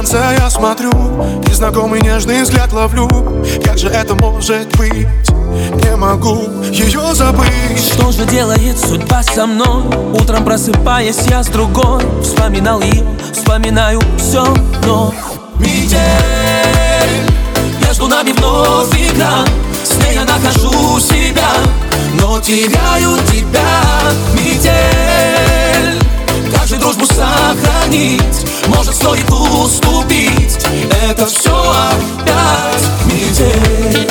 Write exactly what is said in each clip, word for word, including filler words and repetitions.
танца я смотрю и знакомый нежный взгляд ловлю. Как же это может быть? Не могу ее забыть. Что же делает судьба со мной? Утром просыпаясь, я с другой. Вспоминал ее, вспоминаю все вновь. Метель, между нами вновь игра. С ней я нахожу себя, но теряю тебя. Метель, как же дружбу сохранить? Может, стоит уступить? Это все опять метель.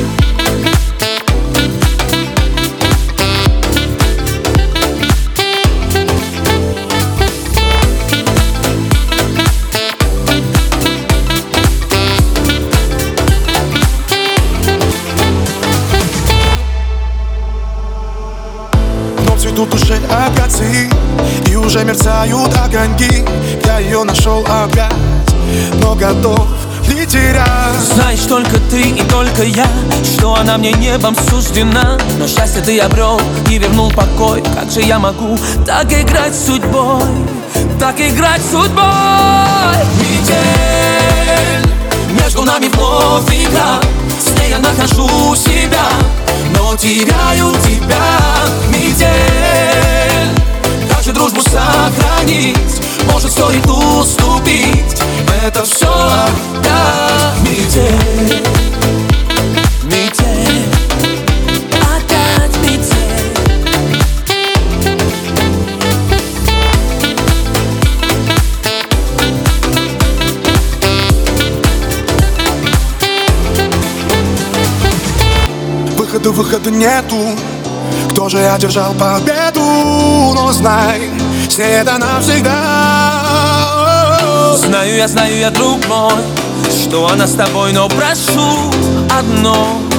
Цветут уже акации и уже мерцают огоньки. Я ее нашел опять, но готов ли терять? Знаешь, только ты и только я, что она мне небом суждена. Но счастье ты обрел и вернул покой. Как же я могу так играть с судьбой? Так играть с судьбой? Метель, между нами вновь игра. С ней я нахожу себя, но теряю тебя. Метель, как же дружбу сохранить? Может, стоит уступить? Это все опять метель. Метель, опять метель. Выхода, выхода нету. Кто же одержал победу? Но знай, с ней это навсегда. Знаю я, знаю я, друг мой, что она с тобой, но прошу одно.